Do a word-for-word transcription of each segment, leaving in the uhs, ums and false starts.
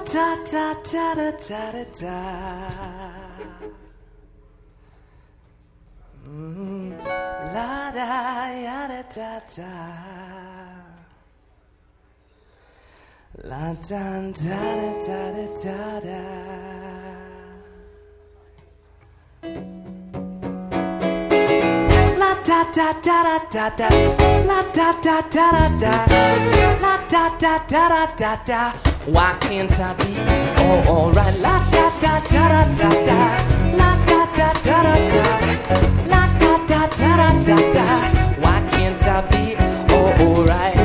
da da da da da da da. Mm, la da ya da da da. La da da da da da da. La da da da da da. La da da da da da. La da da da da da. Why can't I be oh alright? La da da da da da. La da da da da. La da da da da da. Why can't I be oh alright?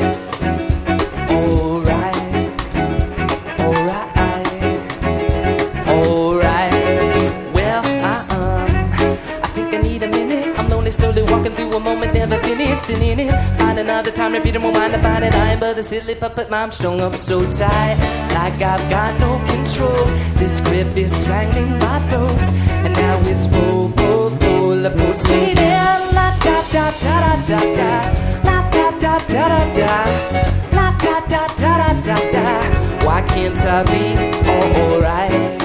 Alright, alright, alright. Well, I um, I think I need a minute. I'm lonely, slowly walking through a moment, never finished in it. Find another time, repeat it, won't mind to find it. I am but a silly puppet, I'm strung up so tight, like I've got no control. This grip is strangling my throat, and now it's full, full, full of proceeding. La da da da da da, la da da da da, la da da da da da. Why can't I be alright?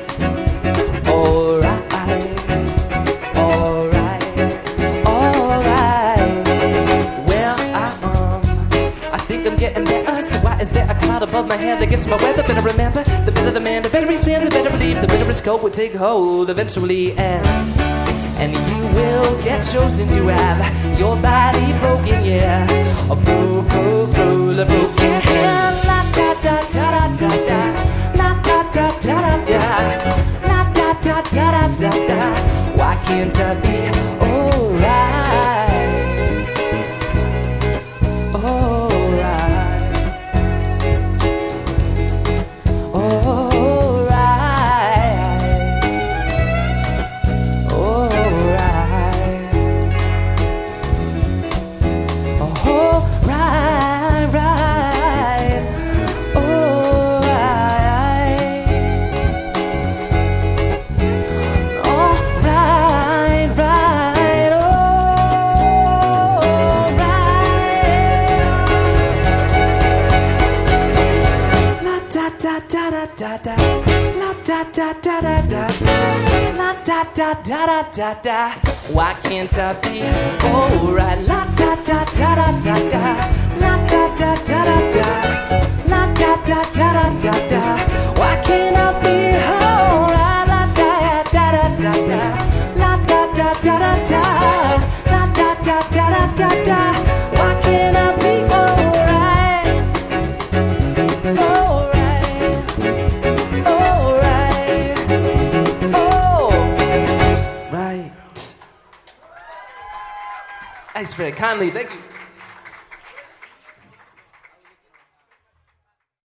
Alright, alright, alright. Well, I um, I think I'm getting better. So why is there a cloud above my head that gets my weather? Better remember, the better the man, the better he stands. The better believe, the better his coat will take hold eventually, and and you will get chosen to have your body broken, yeah. A boo, boo, boo, a broken hair. La da da da da da, la da da da da, la da da da da da. Why can't I be alright? Alright, alright, alright, alright, right, alright, alright, right, alright. La da da da da da, la da da da da da, la da da da da da. Why can't I be alright? La da da da da da, la da da da da, la da da da da da. Why can't I be alright? La da da da da, la da da da da, la da da da da da. Why can't I be alright? Alright, alright, oh, right. Thanks very kindly. Thank you.